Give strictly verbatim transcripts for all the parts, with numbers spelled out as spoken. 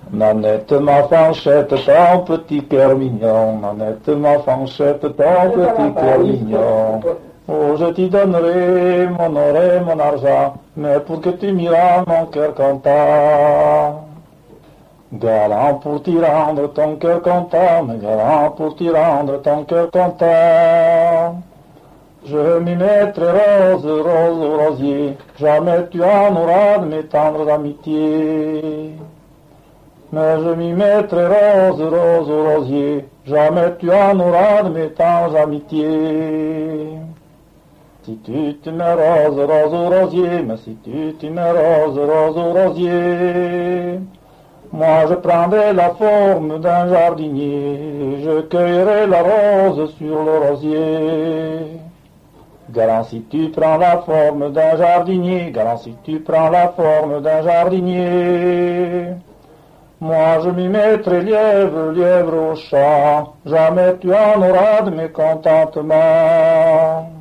Nanette, ma fanchette, ton petit cœur mignon. Nanette, ma fanchette, ton petit cœur mignon. Oh, je t'y donnerai mon or et mon argent, mais pour que tu m'y rendes mon cœur content. Galant pour t'y rendre ton cœur content, mais galant pour t'y rendre ton cœur content. Je m'y mettrai rose, rose au rosier, jamais tu en auras de mes tendres amitiés. Mais je m'y mettrai rose, rose au rosier, jamais tu en auras de mes tendres amitiés. Si tu te mets rose, rose au rosier, mais si tu te mets rose, rose au rosier, moi je prendrai la forme d'un jardinier, je cueillerai la rose sur le rosier. Galant si tu prends la forme d'un jardinier, galant si tu prends la forme d'un jardinier, moi je m'y mettrai lièvre, lièvre au champ, jamais tu en auras de mécontentement.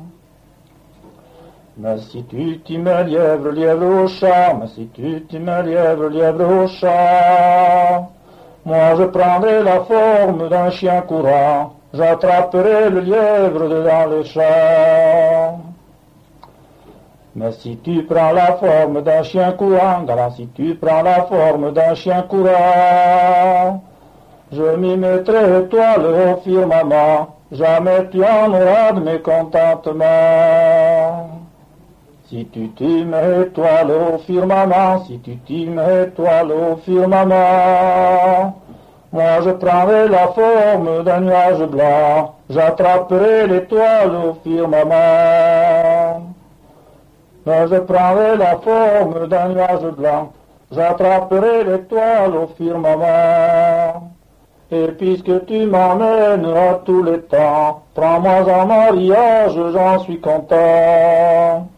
Mais si tu t'y mets lièvre, lièvre au champ, mais si tu t'y mets lièvre, lièvre au champ, moi je prendrai la forme d'un chien courant, j'attraperai le lièvre dans les champs. Mais si tu prends la forme d'un chien courant, galant si tu prends la forme d'un chien courant, je m'y mettrai étoile au firmament, jamais tu en auras de mécontentement. Si tu t'y mets étoile au firmament, si tu t'y mets étoile au firmament, moi je prendrai la forme d'un nuage blanc, j'attraperai l'étoile au firmament. Mais je prendrai la forme d'un nuage blanc, j'attraperai l'étoile au firmament. Et puisque tu m'emmènes à tous les temps, prends-moi en mariage, j'en suis content.